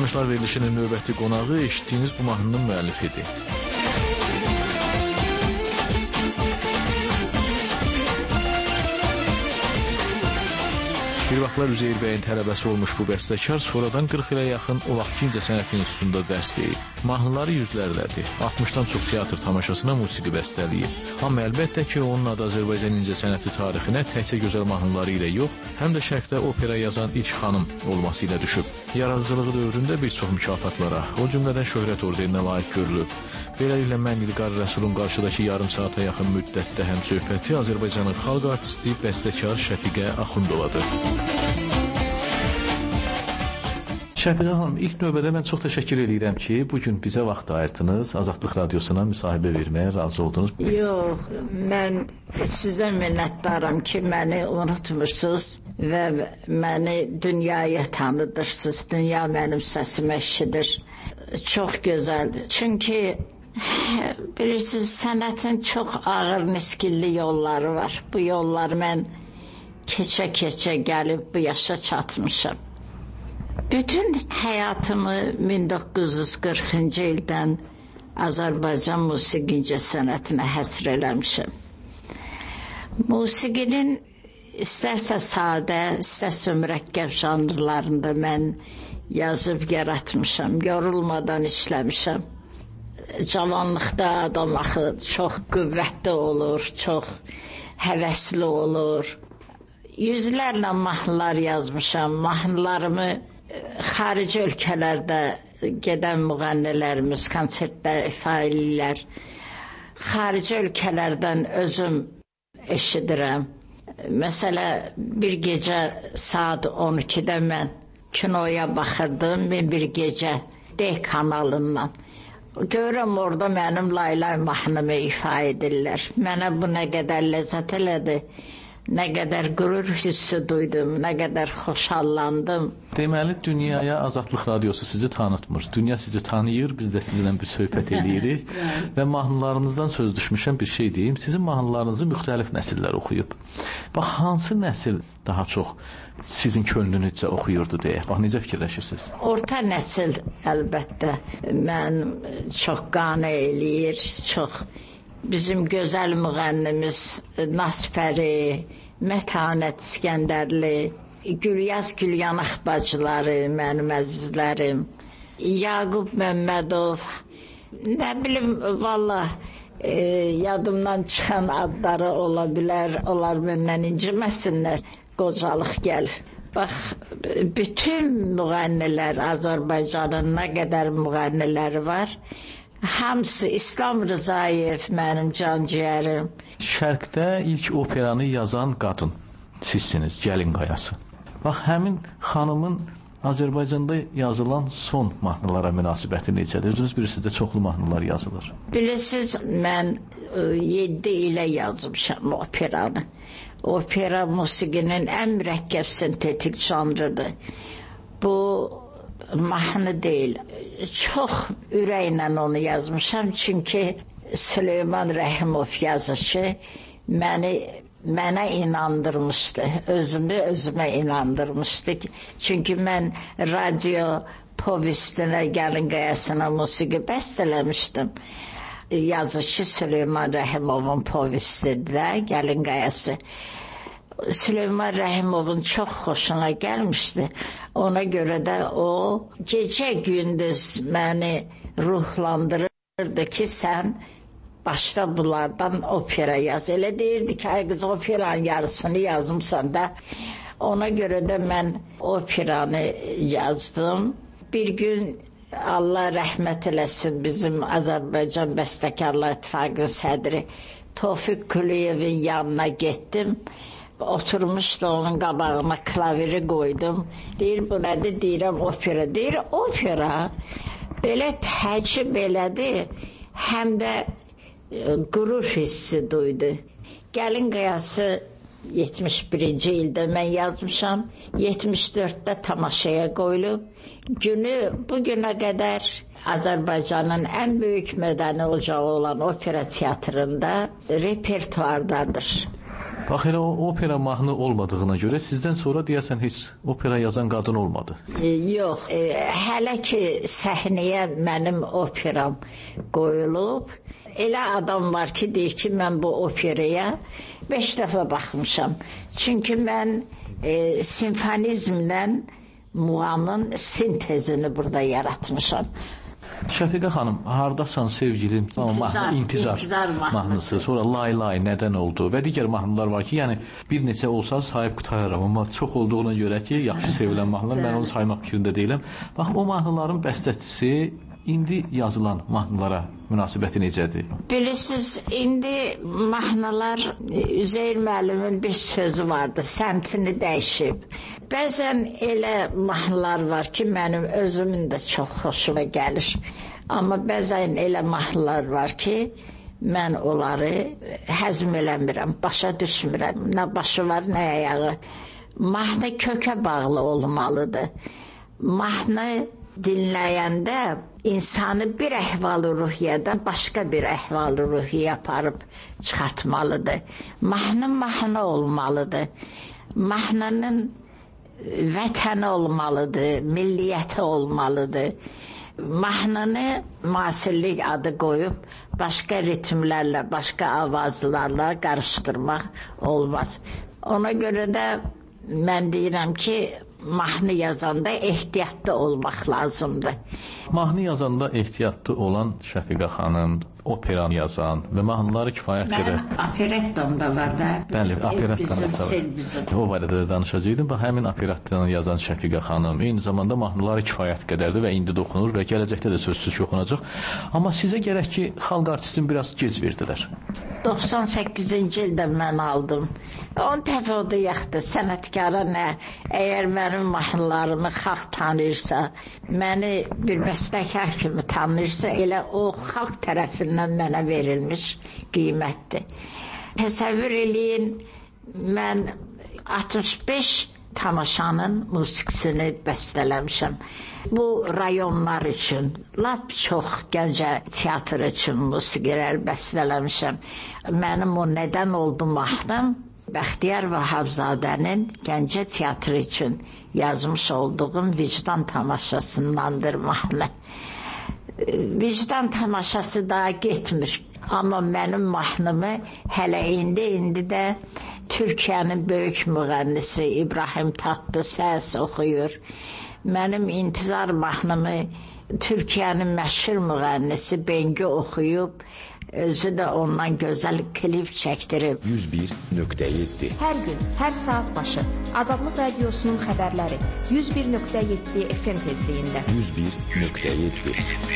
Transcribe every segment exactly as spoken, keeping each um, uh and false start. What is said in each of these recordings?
Kosmoslar verilişinin növbəti qonağı eşitdiyiniz bu mahnının müəllifidir. Bir vaxtlar Üzeyir bəyin tələbəsi olmuş bu bəstəkar sonradan qırx ilə yaxın o vaxt incəsənət institutunda dərs deyib. Mahnıları yüzlərlədir. altmışdan çox teatr tamaşasına musiqi bəstəliyib. Amma əlbəttə ki, onun adı Azərbaycan incəsənəti tarixinə təkcə gözəl mahnıları ilə yox, həm də şərqdə opera yazan ilk xanım olması ilə düşüb. Yaradıcılığı dövründə bir çox mükafatlara, o cümlədən şöhrət orderinə layiq görülüb. Beləliklə mən İlqar Rəsulun qarşıdakı yarım saata yaxın müddətdə həm söhbəti Azərbaycanın xalq artisti, bəstəkar Şəfiqə Axundovadır. Şəfiqə xanım, ilk növbədə mən çox təşəkkür edirəm ki, bugün bizə vaxt ayırdınız, Azadlıq Radiosuna müsahibə verməyə razı oldunuz. Yox, mən sizə minnətdaram ki, məni unutmursunuz və məni dünyaya tanıdırsınız. Dünya mənim səsimi eşidir. Çox gözəldir. Çünki bilirsiniz, sənətin çox ağır, miskilli yolları var. Bu yolları mən keçə-keçə gəlib bu yaşa çatmışam. Bütün həyatımı min doqquz yüz qırxıncı ildən Azərbaycan musiqi incəsənətinə həsr eləmişəm. Musiqinin istərsə sadə, istərsə mürəkkəb janrlarında mən yazıb yaratmışam, yorulmadan işləmişəm. Cavanlıqda adam axı çox qüvvətli olur, çox həvəsli olur. Yüzlərlə mahnılar yazmışam, mahnılarımı xarici ölkələrdə gedən müğənnilərimiz, konsertlər, ifa edirlər. Xarici ölkələrdən özüm eşidirəm. Məsələ, bir gecə saat on ikidə mən kinoya baxırdım, bir gecə D kanalından. Görürəm, orada mənim laylay mahnımı ifa edirlər. Mənə bu nə qədər ləzzət elədi. Nə qədər qürur hissi duydum, nə qədər xoşallandım. Deməli, dünyaya Azadlıq Radiosu sizi tanıtmır. Dünya sizi tanıyır, biz də sizinlə bir söhbət edirik. Və mahnılarınızdan söz düşmüşəm bir şey deyim. Sizin mahnılarınızı müxtəlif nəsillər oxuyub. Bax, hansı nəsil daha çox sizin könlünüzcə oxuyurdu deyə? Bax, necə fikirləşirsiniz? Orta nəsil əlbəttə mən çox qane eləyir, çox... Bizim gözəl müğənnimiz Nasfəri, Mətanət İskəndərli, Gülyaz Gülyanaq bacıları, mənim əzizlərim, Yaqub Məmmədov, nə bilim, valla e, yadımdan çıxan adları ola bilər, onlar məndən inciməsinlər, qocalıq gəlir. Bax, bütün müğənnilər, Azərbaycanın nə qədər müğənniləri var, hamısı İslam Rızayev, mənim canciyərim. Şərqdə ilk operanı yazan qadın sizsiniz, Gəlin Qayası. Bax, həmin xanımın Azərbaycanda yazılan son mahnılara münasibəti necədir? Özünüz bilirsiniz də çoxlu mahnılar yazılır. Bilirsiniz, mən yeddi ilə yazmışam operanı. Opera musiqinin ən mürəkkəb sintetik janrıdır. Bu mahnı deyil. Çox ürəklə onu yazmışam, çünki Süleyman Rəhimov yazışı məni, mənə inandırmışdı, özümü özümə inandırmışdı. Çünki mən radio povestinə, Gəlin Qayasına musiqi bəstələmişdim. Yazışı Süleyman Rəhimovun povestidir də, Gəlin Qayası. Süleyman Rəhimovun çox xoşuna gəlmişdi. Ona görə də o gecə gündüz məni ruhlandırırdı ki, sən başda bunlardan opera yaz. Elə deyirdi ki, ay qız, operanın yarısını yazmışsan da. Ona görə də mən operanı yazdım. Bir gün Allah rəhmət eləsin, bizim Azərbaycan Bəstəkarlar İttifaqının sədri Tofiq Küliyevin yanına getdim. Oturmuşdu, onun qabağına klaviri qoydum. Deyir, bu nədir? Deyirəm, opera. Deyir, opera belə təcib elədi, həm də qürur hissi duydu. Gəlin Qayası yetmiş birinci ildə mən yazmışam, yetmiş dörddə tamaşaya qoyulub. Günü bugünə qədər Azərbaycanın ən böyük mədəni ocağı olan opera teatrında repertuardadır. Bax, elə o opera mahnı olmadığına görə sizdən sonra deyəsən heç opera yazan qadın olmadı. E, yox, e, hələ ki səhnəyə mənim operam qoyulub. Elə adam var ki, deyir ki, mən bu operaya beş dəfə baxmışam. Çünki mən e, simfonizmlə muğamın sintezini burada yaratmışam. Şəfiqə xanım, hardasan sevgilim? İntizar, İntizar, İntizar mahnısı. mahnısı. Sonra Lay Lay nədən oldu və digər mahnılar var ki, yəni bir neçə olsa sahib qutaram, amma çox olduğuna görə ki, yaxşı sevilən mahnılar, mən onu saymaq fikrində deyiləm. Bax, o mahnıların bəstəçisi indi yazılan mahnılara münasibəti necədir? Bilirsiniz, indi mahnılar, Üzeyir müəllimin bir sözü vardı, səmtini dəyişib. Bəzən elə mahnılar var ki, mənim özümün də çox xoşuma gəlir. Amma bəzən elə mahnılar var ki, mən onları həzm eləmirəm, başa düşmürəm. Nə başı var, nə ayağı. Mahnı kökə bağlı olmalıdır. Mahnı dinləyəndə insanı bir əhval-ruhiyyədən başqa bir əhval-ruhiyyə aparıb çıxartmalıdır. Mahnı mahnı olmalıdır. Mahnının vətəni olmalıdır, milliyyəti olmalıdır. Mahnını müasirlik adı qoyub başqa ritmlərlə, başqa avazlarla qarışdırmaq olmaz. Ona görə də mən deyirəm ki, mahnı yazanda ehtiyatlı olmaq lazımdır. Mahnı yazanda ehtiyatlı olan Şəfiqə xanım, operan yazan və mahnıları kifayət qədər... Mənim operettam da var da. Bəli, operettam da var. O barədə də danışacaqdım. Bax, həmin operettanı yazan Şəfiqə xanım, eyni zamanda mahnıları kifayət qədərdir və indi də oxunur və gələcəkdə də sözsüz oxunacaq. Amma sizə gərək ki, xalq artistin biraz gec verdilər. doxsan səkkizinci ildə mən aldım. on dəfə o da yaxdı, sənətkara nə? Əgər mənim mahnılarımı xalq tanıyırsa, məni bir məsləkər kimi tanıyırsa, elə o xalq tərəfindən mənə verilmiş qiymətdir. Təsəvvür eləyin, mən altmış beş tamaşanın musiqisini bəstələmişəm. Bu rayonlar üçün, lap çox Gəncə teatr üçün musiqilər bəstələmişəm. Mənim o nədən oldu mahnım, Bəxtiyar Vahabzadənin Gəncə teatrı üçün yazmış olduğum vicdan tamaşasındandır mahnı. Vicdan tamaşası daha getmir. Amma mənim mahnımı hələ indi-indi də Türkiyənin böyük müğənnisi İbrahim Tatlıses oxuyur. Mənim İntizar mahnımı Türkiyənin məşhur müğənnisi Bengi oxuyub, özü də ondan gözəl klip çəkdirib. yüz bir nöqtə yeddi. Hər gün, hər saat başı Azadlıq Radiosunun xəbərləri yüz bir nöqtə yeddi F M tezliyində. yüz bir nöqtə yeddi.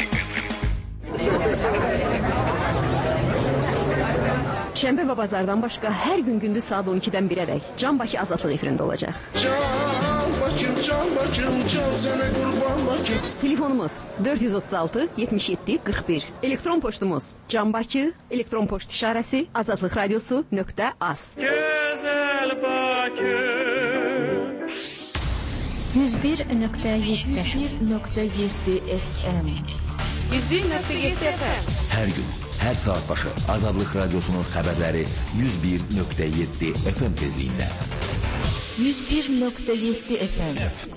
Şənbə və bazardan başqa hər gün gündüz saat on ikidən birədək Can Bakı Azadlıq efirində olacaq. Can Bakım, Can Bakım, Can sənə qurban Bakım. Telefonumuz dörd yüz otuz altı yetmiş yeddi qırx bir. Elektron poçtumuz Can Bakı, elektron poçt işarəsi azadlıq radiosu nöqtə az. Gözəl Bakım. yüz bir nöqtə yeddi nöqtə yeddi F M. yüz bir nöqtə yeddi F M. Hər gün, hər saat başı Azadlıq Radiosunun xəbərləri yüz bir nöqtə yeddi F M tezliyində. yüz bir nöqtə yeddi F M.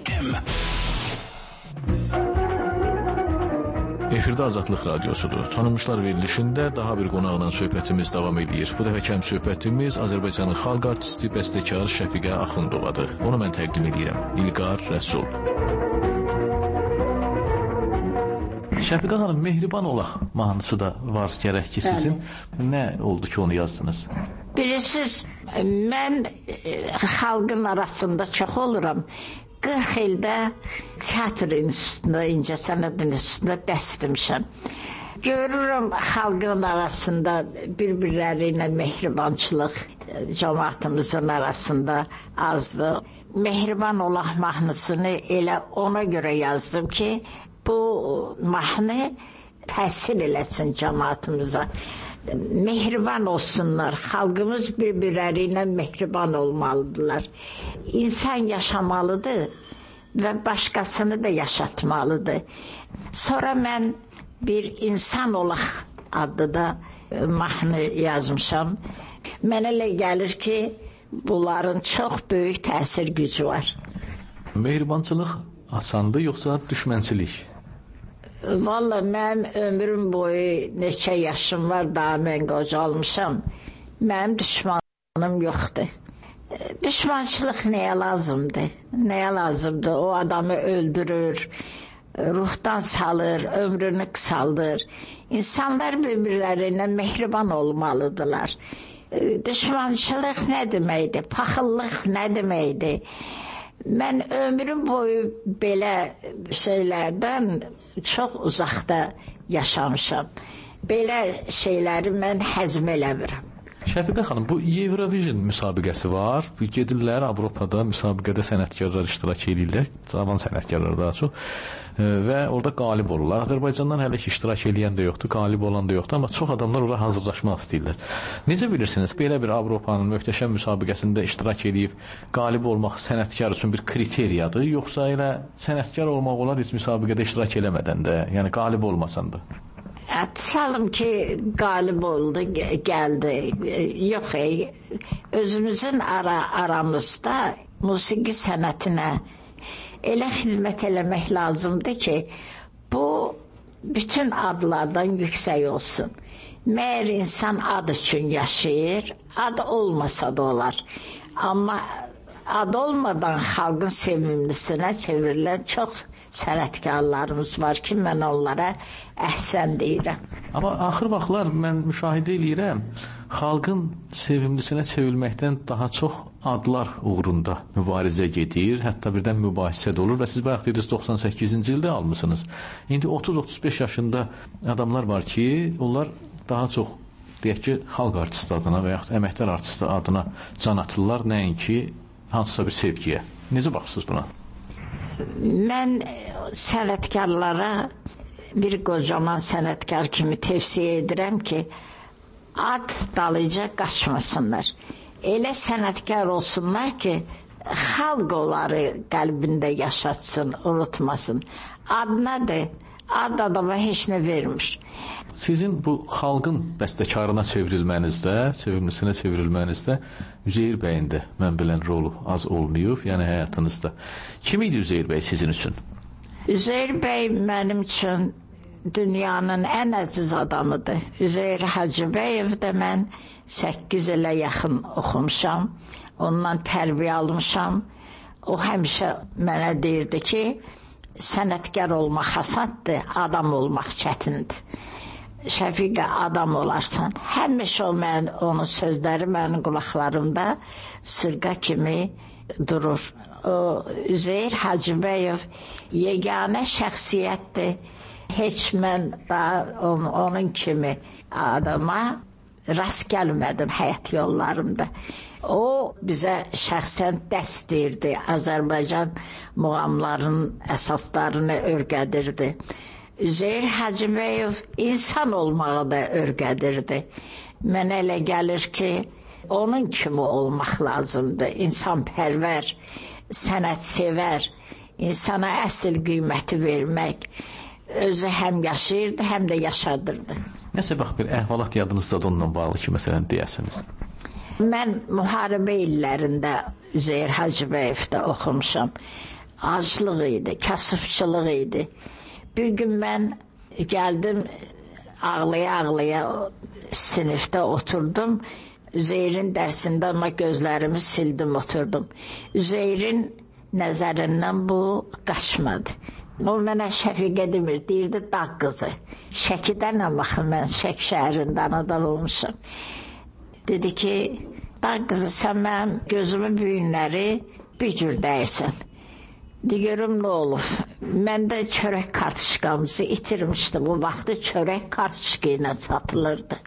Efirdə Azadlıq Radiosudur. Tanınmışlar verilişində daha bir qonaqla söhbətimiz davam edir. Bu dəfə kəm söhbətimiz Azərbaycanın xalq artisti, bəstəkar Şəfiqə Axundovadır. Onu mən təqdim edirəm. İlqar Rəsul. Şəfiqə xanım, Mehriban olaq mahnısı da var gərək ki sizin. Nə oldu ki onu yazdınız? Bilirsiniz, mən e, xalqın arasında çox oluram. qırx ildə teatr institutunda, incəsənət institutunda dərs demişəm. Görürəm xalqın arasında bir-birləri ilə mehribançılıq cəmaatımızın arasında azdır. Mehriban olaq mahnısını elə ona görə yazdım ki, bu mahnı təsir eləsin cəmaatımıza. Mehriban olsunlar, xalqımız bir-birləri ilə mehriban olmalıdırlar. İnsan yaşamalıdır və başqasını da yaşatmalıdır. Sonra mən bir insan olaq adlı da mahnı yazmışam. Mənə elə gəlir ki, bunların çox böyük təsir gücü var. Mehribançılıq asandır, yoxsa düşmənçilik? Vallahi mənim ömrüm boyu neçə yaşım var, daha mən qocalmışam. Mənim düşmanım yoxdur. Düşmançılıq nəyə lazımdır? Nəyə lazımdır? O adamı öldürür, ruhdan salır, ömrünü qısaldır. İnsanlar bir-birlərinə mehriban olmalıdırlar. Düşmançılıq nə deməkdir? Paxıllıq nə deməkdir? Mən ömrüm boyu belə şeylərdən çox uzaqda yaşamışam. Belə şeyləri mən həzm eləmirəm. Şəfiqə xanım, bu Eurovision müsabiqəsi var. Gedirlər Avropada müsabiqədə sənətkarlar iştirak edirlər, cavan sənətkarlar daha çox. Və orada qalib olurlar. Azərbaycandan hələ ki iştirak edən də yoxdur, qalib olan da yoxdur, amma çox adamlar ora hazırlaşmaq istəyirlər. Necə bilirsiniz, belə bir Avropanın möhtəşəm müsabiqəsində iştirak edib qalib olmaq sənətkar üçün bir kriteriyadır, yoxsa elə sənətkar olmaq olar heç müsabiqədə iştirak eləmədən də, yəni qalib olmasan da? Tutalım ki, qalib oldu, gəldi. Yox, ey, özümüzün ara, aramızda musiqi sənətinə elə xidmət eləmək lazımdır ki, bu bütün adlardan yüksək olsun. Məyər insan ad üçün yaşayır, ad olmasa da olar. Amma ad olmadan xalqın sevimlisinə çevrilən çox sənətkarlarımız var ki, mən onlara əhsən deyirəm. Amma axır vaxtlar mən müşahidə eləyirəm, xalqın sevimlisinə çevrilməkdən daha çox adlar uğrunda mübarizə gedir, hətta birdən mübahisə də olur və siz bayaq dediniz doxsan səkkizinci ildə almısınız. İndi otuz otuz beş yaşında adamlar var ki, onlar daha çox deyək ki, xalq artisti adına və yaxud əməkdar artisti adına can atırlar, nəinki hansısa bir sevgiyə. Necə baxırsınız buna? Mən sənətkarlara bir qocaman sənətkar kimi tövsiyə edirəm ki, ad dalıca qaçmasınlar. Elə sənətkar olsunlar ki, xalq onları qəlbində yaşatsın, unutmasın. Ad nədir? Ad adama heç nə vermir. Sizin bu xalqın bəstəkarına çevrilmənizdə, sevimlisinə çevrilmənizdə Üzeyir bəyin də mən bilən rolu az olmayıb, yəni həyatınızda. Kim idi Üzeyir bəy sizin üçün? Üzeyir bəy mənim üçün dünyanın ən əziz adamıdır. Üzeyir Hacıbəyev də mən səkkiz ilə yaxın oxumuşam, ondan tərbiyə almışam. O həmişə mənə deyirdi ki, sənətkar olmaq asandır, adam olmaq çətindir. Şəfiqə, adam olarsan. Həmişə o mən, onun sözləri mənim qulaqlarımda sırqa kimi durur. O, Üzeyir Hacıbəyev yeganə şəxsiyyətdir. Heç mən daha on, onun kimi adama rast gəlmədim həyat yollarımda. O bizə şəxsən dəst deyirdi, Azərbaycan muğamlarının əsaslarını örgədirdi. Üzeyir Hacıbəyev insan olmağı da örgədirdi. Mənə elə gəlir ki, onun kimi olmaq lazımdır. İnsanpərvər, sənətsevər, insana əsl qiyməti vermək. Özü həm yaşayırdı, həm də yaşadırdı. Nəsə bax, bir əhvalat yadınızda da onunla bağlı ki, məsələn, deyəsiniz. Mən müharibə illərində Üzeyir Hacıbəyevdə oxumuşam. Aclıq idi, kasıbçılıq idi. Bir gün mən gəldim, ağlaya-ağlaya sinifdə oturdum. Üzeyrin dərsində amma gözlərimi sildim, oturdum. Üzeyrin nəzərindən bu qaçmadı. O mənə Şəfiqə demir, deyirdi dağ qızı. Şəkidən baxın, mən Şək şəhərində anadan olmuşam. Dedi ki, dağ qızı, sən mənim gözümün büyünləri bir cür dəyirsən. De görüm nə olub. Mən də çörək kartışkamızı itirmişdim. Bu vaxtı çörək kartışka ilə satılırdı.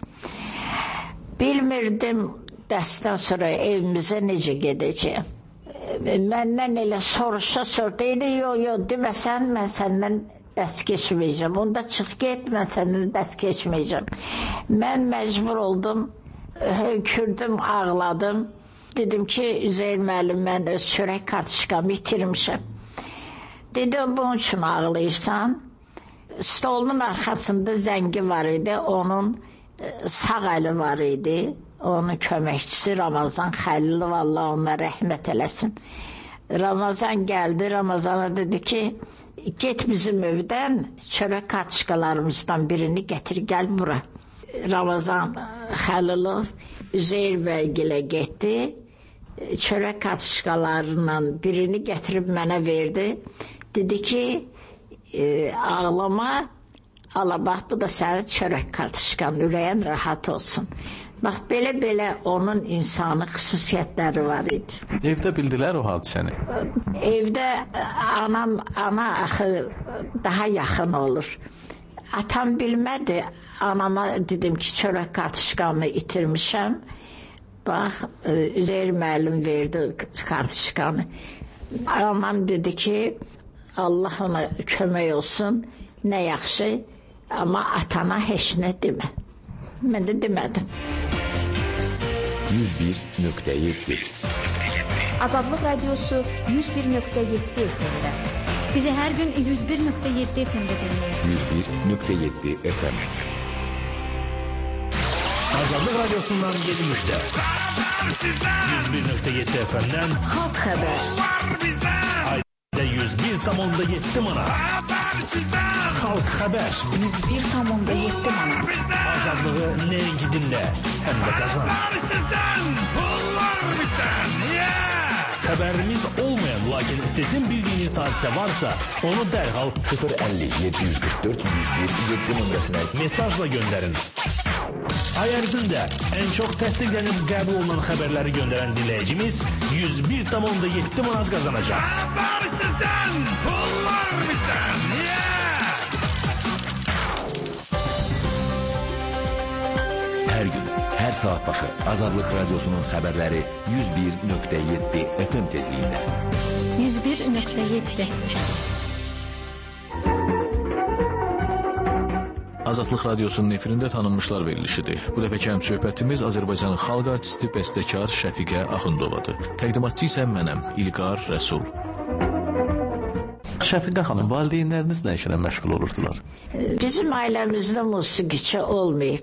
Bilmirdim dərsdən sonra evimizə necə gedəcəyim. Məndən elə soruşa sordu. Yox, yox, deməsən mən səndən dərs keçməyəcəm. Onda çıx get, mən səndən dərs keçməyəcəm. Mən məcbur oldum, hönkürdüm, ağladım. Dedim ki, Üzeyir müəllim, mən öz çörək kartışkamı itirmişəm. Dedim, bunun üçün ağlayırsan. Stolunun arxasında zəngi var idi, onun sağ əli var idi. Onun köməkçisi Ramazan Xəlilov, Allah ona rəhmət eləsin. Ramazan gəldi, Ramazana dedi ki, get bizim evdən çörək kartışkalarımızdan birini gətir, gəl bura. Ramazan Xəlilov Üzeyir bəygilə getdi, çörək kartışkalarından birini gətirib mənə verdi. Dedi ki, e, ağlama, ala bax, bu da sənin çörək kartışkan, ürəyin rahat olsun. Bax, belə-belə onun insanı xüsusiyyətləri var idi. Evdə bildilər o hadisəni? Evdə anam, ana axı daha yaxın olur. Atam bilmədi, anama dedim ki, çörək kartışkamı itirmişəm. Bax, Üzeyir müəllim verdi kartışkanı. Anam dedi ki, Allah ona kömək olsun, nə yaxşı, amma atana heç nə demə. Mən də demədim. yüz bir nöqtə yeddi Azadlıq Radiosu yüz bir nöqtə yeddi F M-də. Bizi hər gün yüz bir nöqtə yeddi F M-də dinləyin. yüz bir nöqtə yeddi F M. Azadlıq Radiosundan yedi müjdə. yüz bir nöqtə yeddi F M-dən Xalq xəbər. ayda yüz bir tam onda yeddi manat. Xalq xəbər. yüz bir tam onda yeddi manat. Azadlığı nəinki dinlə, həm də qazan. Xəbərimiz olmayan, lakin sizin bildiyiniz hadisə varsa, onu dərhal sıfır əlli yeddi yüz qırx dörd yüz bir yeddi nömrəsinə mesajla göndərin. Ay ərzində ən çox təsdiqlənib qəbul olunan xəbərləri göndərən dinləyicimiz yüz bir tam onda yeddi manat qazanacaq. Xəbər sizdən, pullar bizdən. Hər gün, hər saat başı Azadlıq Radiosunun xəbərləri yüz bir nöqtə yeddi F M tezliyində. yüz bir nöqtə yeddi. Azadlıq Radiosunun efirində tanınmışlar verilişidir. Bu dəfəki həmsöhbətimiz Azərbaycanın xalq artisti, bəstəkar Şəfiqə Axundovadır. Təqdimatçı isə mənəm, İlqar Rəsul. Şəfiqə xanım, valideynləriniz nə işlə məşğul olurdular? Bizim ailəmizdə musiqiçi olmayıb.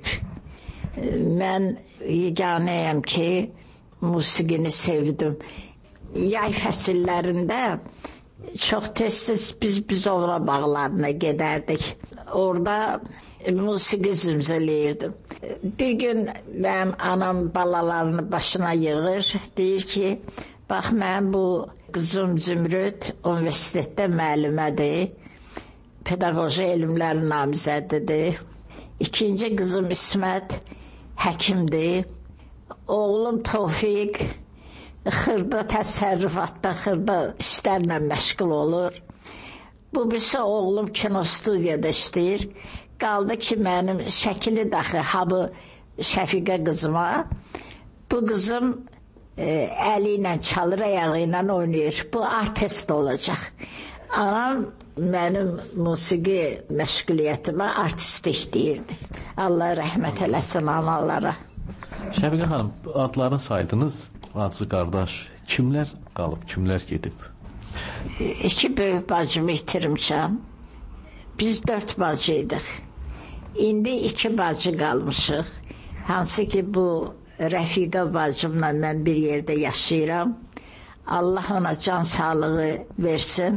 Mən yeganəyəm ki, musiqini sevdim. Yay fəsillərində çox tez-tez biz Bizovra bağlarına gedərdik. Orada musiqi zümzələyirdim. Bir gün mənim anam balalarını başına yığır, deyir ki, bax, mən bu qızım Zümrüd universitetdə müəllimədir, pedaqoji elmlər namizədidir. İkinci qızım İsmət həkimdir. Oğlum Tofiq xırda təsərrüfatda, xırda işlərlə məşğul olur. Bu birisi oğlum kino studiyada işləyir. Qaldı ki, mənim şəkili daxı habı Şəfiqə qızıma. Bu qızım e, əli ilə çalır, ayağı ilə oynayır. Bu artist olacaq. Anam mənim musiqi məşğuliyyətimə artistlik deyirdi. Allah rəhmət eləsin analara. Şəfiqə xanım, adlarını saydınız, bacı, qardaş, kimlər qalıb, kimlər gedib? İki böyük bacımı itirmişəm. Biz dörd bacıydıq. İndi iki bacı qalmışıq. Hansı ki, bu Rəfiqə bacımla mən bir yerdə yaşayıram. Allah ona can sağlığı versin.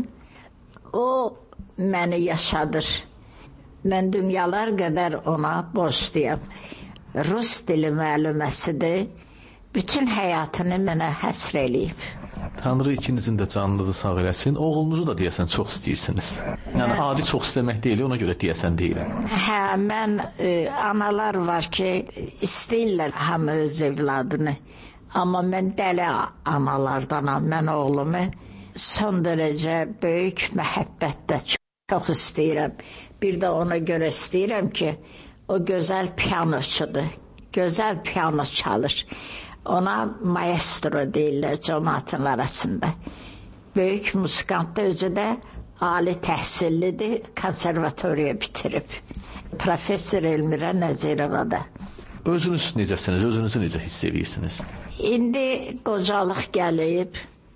O məni yaşadır. Mən dünyalar qədər ona borcluyam. Rus dili müəlliməsidir. Bütün həyatını mənə həsr eləyib. Tanrı ikinizin də canınızı sağ eləsin. Oğlunuzu da deyəsən çox istəyirsiniz. Yəni hə. Adi çox istəmək deyil, ona görə deyəsən deyirəm. Hə, mən e, analar var ki, istəyirlər hamı öz evladını. Amma mən dəli analardanam. Mən oğlumu son dərəcə böyük məhəbbətlə çox istəyirəm. Bir də ona görə istəyirəm ki, o gözəl pianoçudur. Gözəl piano çalır. Ona maestro deyirlər cəmaatın arasında. Böyük musikant da özü də ali təhsillidir, konservatoriya bitirib. Professor Elmirə Nəzirəvədə. Özünüz necəsiniz, özünüzü necə hiss edirsiniz? İndi qocalıq gəlib.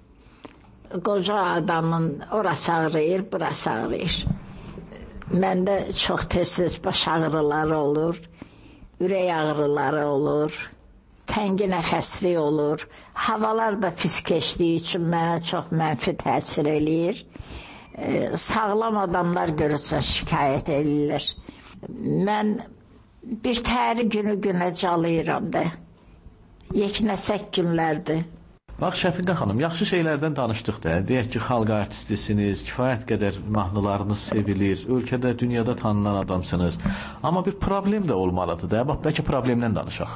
Qoca adamın orası ağrıyır, burası ağrıyır. Məndə çox tez-tez baş ağrıları olur. ürək ağrıları olur, təngi nəfəslik olur. Havalar da pis keçdiyi üçün mənə çox mənfi təsir eləyir. E, sağlam adamlar görürsə şikayət edirlər. Mən bir təri günü günə calayıram da. Yeknəsək günlərdir. Bax Şəfiqə xanım, yaxşı şeylərdən danışdıq da. Deyək ki, xalq artistisiniz, kifayət qədər mahnılarınız sevilir, ölkədə, dünyada tanınan adamsınız. Amma bir problem də olmalıdır da. Bax, bəlkə problemdən danışaq.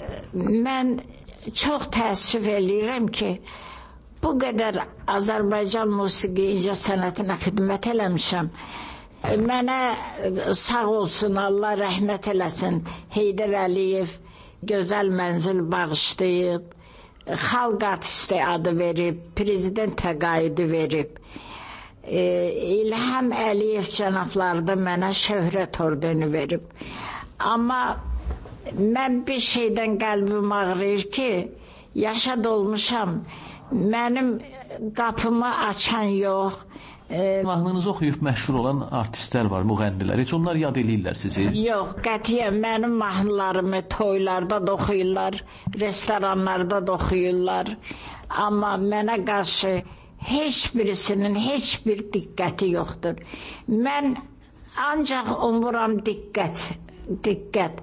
Mən çox təəssüf eləyirəm ki, bu qədər Azərbaycan musiqi incə sənətinə xidmət eləmişəm. Mənə sağ olsun, Allah rəhmət eləsin, Heydər Əliyev gözəl mənzil bağışlayıb, xalq artisti adı verib, prezident təqaüdü verib. E, İlham Əliyev cənabları da mənə şöhrət ordeni verib. Amma mən bir şeydən qəlbim ağrıyır ki, yaşa dolmuşam, mənim qapımı açan yox. E, Mahnınızı oxuyub məşhur olan artistlər var, müğənnilər. Heç onlar yad eləyirlər sizi? Yox, qətiyyən mənim mahnılarımı toylarda da oxuyurlar, restoranlarda da oxuyurlar. Amma mənə qarşı heç birisinin heç bir diqqəti yoxdur. Mən ancaq umuram diqqət, diqqət.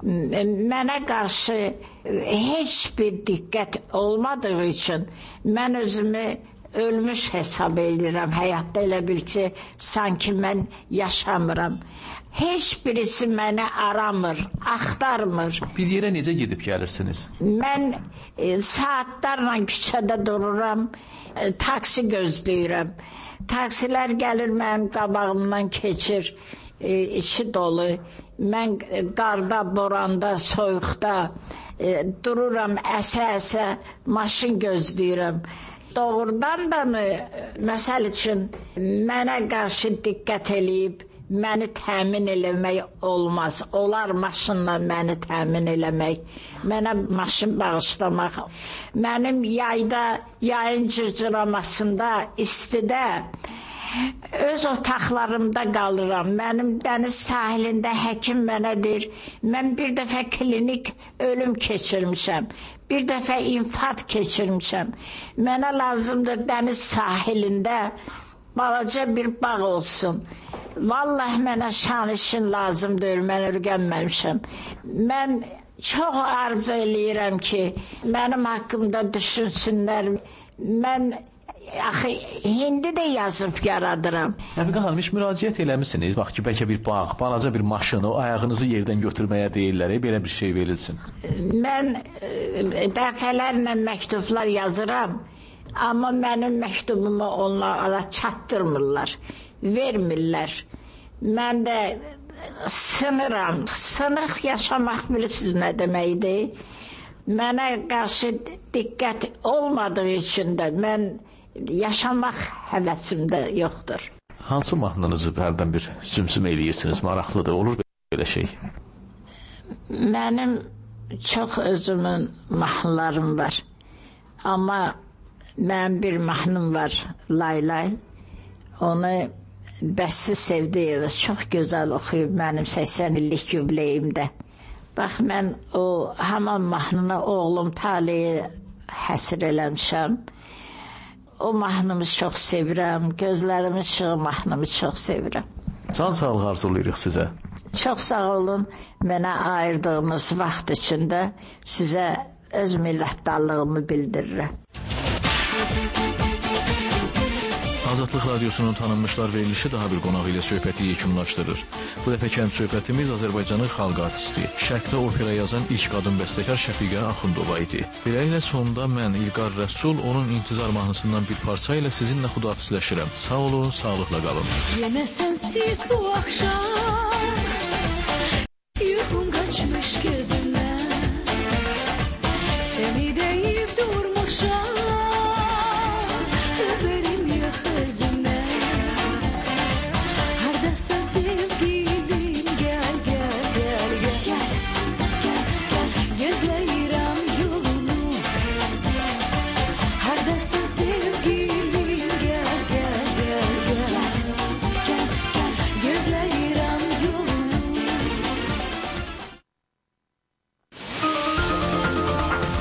Mənə qarşı heç bir diqqət olmadığı üçün mən özümü ölmüş hesab edirəm. Həyatda elə bil ki, sanki mən yaşamıram. Heç birisi məni aramır, axtarmır. Bir yerə necə gedib gəlirsiniz? Mən e, saatlarla küçədə dururam, e, taksi gözləyirəm. Taksilər gəlir mənim qabağımdan keçir, e, içi dolu. Mən qarda, boranda, soyuqda e, dururam, əsə-əsə maşın gözləyirəm. Doğrudan da mı, məsəl üçün, mənə qarşı diqqət eləyib, məni təmin eləmək olmaz. Olar maşınla məni təmin eləmək, mənə maşın bağışlamaq. Mənim yayda, yayın cırcıramasında, istidə, öz otaqlarımda qalıram. Mənim dəniz sahilində həkim mənə deyir, mən bir dəfə klinik ölüm keçirmişəm. Bir dəfə infarkt keçirmişəm. Mənə lazımdır dəniz sahilində balaca bir bağ olsun. Vallahi mənə şanışın lazımdır, mən ürgənməmişəm. Mən çox arzu eləyirəm ki, mənim haqqımda düşünsünlər. Mən axı, hindi də yazıb yaradıram. Şəfiqə xanım, hiç müraciət eləmişsiniz? Bax ki, bəlkə bir bağ, balaca bir maşın, o ayağınızı yerdən götürməyə deyirlər, belə bir şey verilsin. Mən e, dəfələrlə məktublar yazıram, amma mənim məktubumu onlara çatdırmırlar, vermirlər. Mən də sınıram, sınıq yaşamaq bilirsiniz nə deməkdir? Mənə qarşı diqqət olmadığı üçün də mən yaşamaq həvəsimdə yoxdur. Hansı mahnınızı hərdən bir zümzüm eləyirsiniz, maraqlıdır, olur belə şey? Mənim çox özümün mahnılarım var. Amma mənim bir mahnım var, Laylay. Onu Bəsti Sevdiyeva çox gözəl oxuyub mənim səksən illik yubileyimdə. Bax, mən o haman mahnını oğlum Taliyə həsr eləmişəm. O mahnımı çox sevirəm, gözlərimin işığı mahnımı çox sevirəm. Can sağlığı arzulayırıq sizə. Çox sağ olun, mənə ayırdığınız vaxt içində sizə öz minnətdarlığımı bildirirəm. Azadlıq Radyosunun tanınmışlar verilişi daha bir qonaq ilə söhbəti yekunlaşdırır. Bu dəfəki həm söhbətimiz Azərbaycanın xalq artisti, Şərqdə opera yazan ilk qadın bəstəkar Şəfiqə Axundova idi. Beləliklə sonunda mən İlqar Rəsul onun intizar mahnısından bir parça ilə sizinlə xudahafizləşirəm. Sağ olun, sağlıqla qalın. Yenə sənsiz bu axşam yuxum qaçmış gözümdən, səni deyib durmuşam.